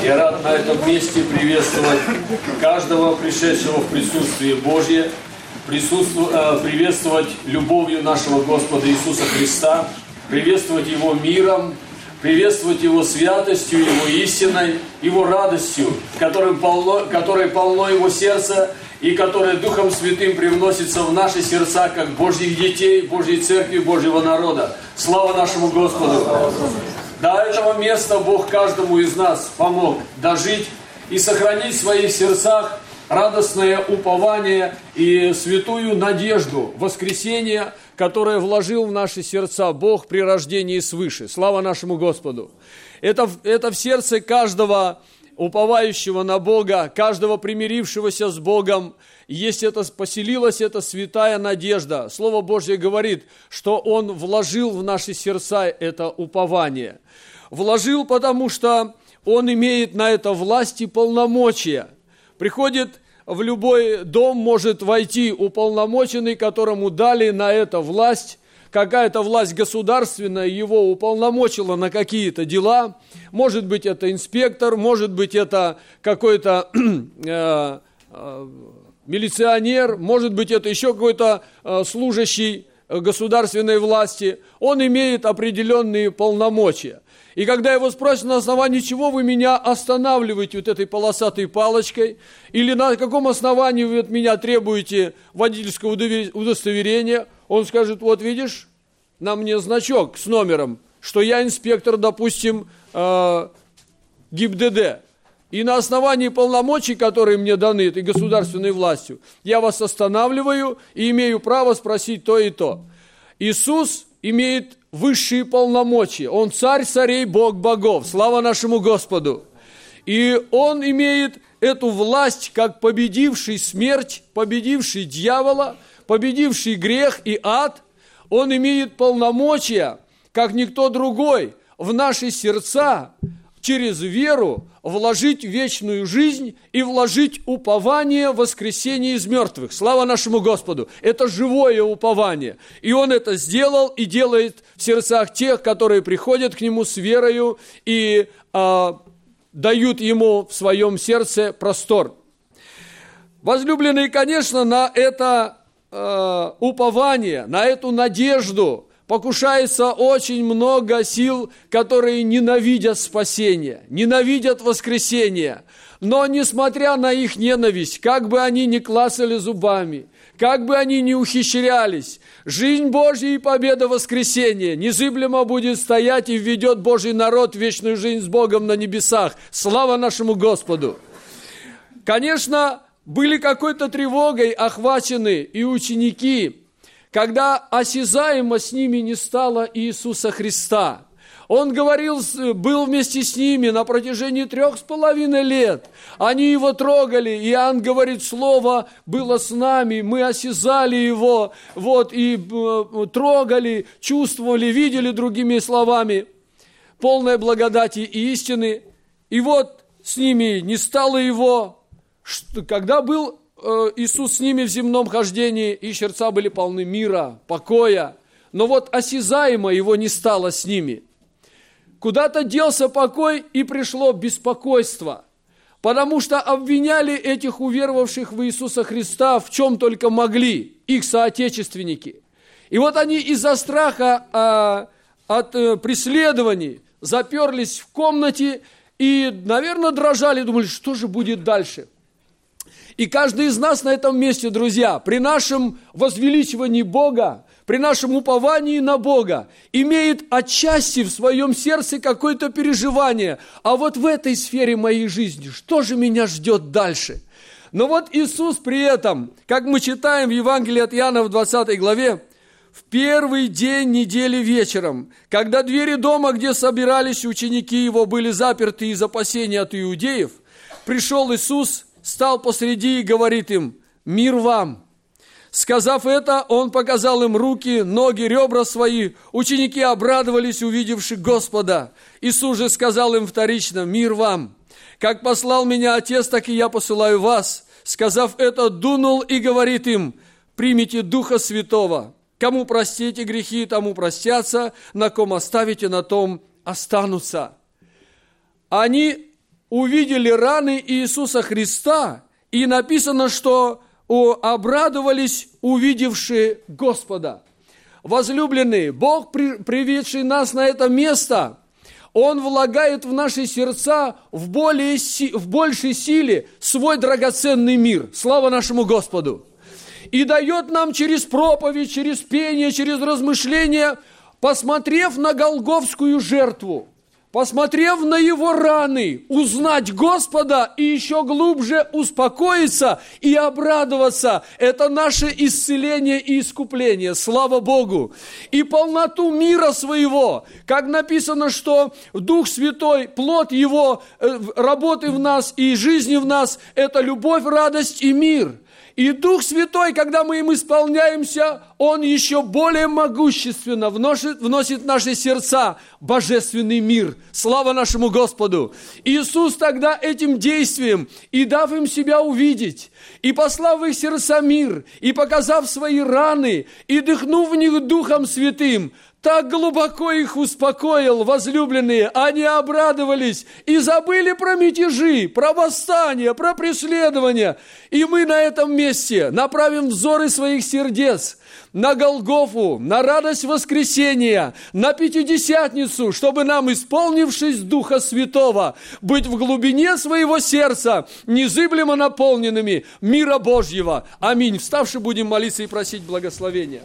Я рад на этом месте приветствовать каждого пришедшего в присутствие Божье, приветствовать любовью нашего Господа Иисуса Христа, приветствовать Его миром, приветствовать Его святостью, Его истиной, Его радостью, которой полно Его сердце и которое Духом Святым привносится в наши сердца, как Божьих детей, Божьей Церкви, Божьего народа. Слава нашему Господу! До этого места Бог каждому из нас помог дожить и сохранить в своих сердцах радостное упование и святую надежду воскресения, которое вложил в наши сердца Бог при рождении свыше. Слава нашему Господу! Это в сердце каждого уповающего на Бога, каждого примирившегося с Богом, поселилась эта святая надежда. Слово Божье говорит, что Он вложил в наши сердца это упование. Вложил, потому что Он имеет на это власть и полномочия. Приходит в любой дом, может войти уполномоченный, которому дали на это власть. Какая-то власть государственная его уполномочила на какие-то дела. Может быть, это инспектор, может быть, это какой-то милиционер, может быть, это еще какой-то служащий государственной власти. Он имеет определенные полномочия. И когда его спросят, на основании чего вы меня останавливаете вот этой полосатой палочкой, или на каком основании вы от меня требуете водительского удостоверения, он скажет, вот видишь, на мне значок с номером, что я инспектор, допустим, ГИБДД. И на основании полномочий, которые мне даны этой государственной властью, я вас останавливаю и имею право спросить то и то. Иисус имеет высшие полномочия. Он царь царей, Бог богов. Слава нашему Господу. И Он имеет эту власть, как победивший смерть, победивший дьявола, победивший грех и ад. Он имеет полномочия, как никто другой, в наши сердца через веру вложить вечную жизнь и вложить упование в воскресение из мертвых. Слава нашему Господу! Это живое упование. И Он это сделал и делает в сердцах тех, которые приходят к Нему с верою и дают Ему в своем сердце простор. Возлюбленные, конечно, на это упование, на эту надежду покушается очень много сил, которые ненавидят спасение, ненавидят воскресение. Но несмотря на их ненависть, как бы они ни клацали зубами, как бы они ни ухищрялись, жизнь Божья и победа воскресения незыблемо будет стоять и введет Божий народ в вечную жизнь с Богом на небесах. Слава нашему Господу! Конечно, были какой-то тревогой охвачены и ученики, когда осязаемо с ними не стало Иисуса Христа. Он был вместе с ними на протяжении 3,5 лет. Они Его трогали. Иоанн говорит, Слово было с нами, мы осязали Его, и трогали, чувствовали, видели, другими словами, полной благодати и истины. И вот с ними не стало Его. Когда был Иисус с ними в земном хождении, их сердца были полны мира, покоя. Но вот осязаемо Его не стало с ними. Куда-то делся покой, и пришло беспокойство, потому что обвиняли этих уверовавших в Иисуса Христа в чем только могли, их соотечественники. И вот они из-за страха от преследований заперлись в комнате и, наверное, дрожали, думали, что же будет дальше. И каждый из нас на этом месте, друзья, при нашем возвеличивании Бога, при нашем уповании на Бога, имеет отчасти в своем сердце какое-то переживание. А вот в этой сфере моей жизни, что же меня ждет дальше? Но вот Иисус при этом, как мы читаем в Евангелии от Иоанна в 20 главе, в первый день недели вечером, когда двери дома, где собирались ученики Его, были заперты из опасения от иудеев, пришел Иисус, стал посреди и говорит им: «Мир вам!» Сказав это, Он показал им руки, ноги, ребра свои. Ученики обрадовались, увидевши Господа. Иисус же сказал им вторично: «Мир вам! Как послал меня Отец, так и я посылаю вас». Сказав это, дунул и говорит им: «Примите Духа Святого. Кому простите грехи, тому простятся, на ком оставите, на том останутся». Они увидели раны Иисуса Христа, и написано, что обрадовались, увидевшие Господа. Возлюбленные, Бог, приведший нас на это место, Он влагает в наши сердца в большей силе свой драгоценный мир. Слава нашему Господу! И дает нам через проповедь, через пение, через размышления, посмотрев на Голгофскую жертву, посмотрев на Его раны, узнать Господа и еще глубже успокоиться и обрадоваться. Это наше исцеление и искупление. Слава Богу! И полноту мира своего, как написано, что Дух Святой, плод Его, работы в нас и жизни в нас, это любовь, радость и мир. И Дух Святой, когда мы им исполняемся, Он еще более могущественно вносит в наши сердца божественный мир. Слава нашему Господу! Иисус тогда этим действием, и дав им себя увидеть, и послав в их сердца мир, и показав свои раны, и дыхнув в них Духом Святым, так глубоко их успокоил, возлюбленные, они обрадовались и забыли про мятежи, про восстание, про преследование. И мы на этом месте направим взоры своих сердец на Голгофу, на радость воскресения, на Пятидесятницу, чтобы нам, исполнившись Духа Святого, быть в глубине своего сердца незыблемо наполненными мира Божьего. Аминь. Вставши будем молиться и просить благословения.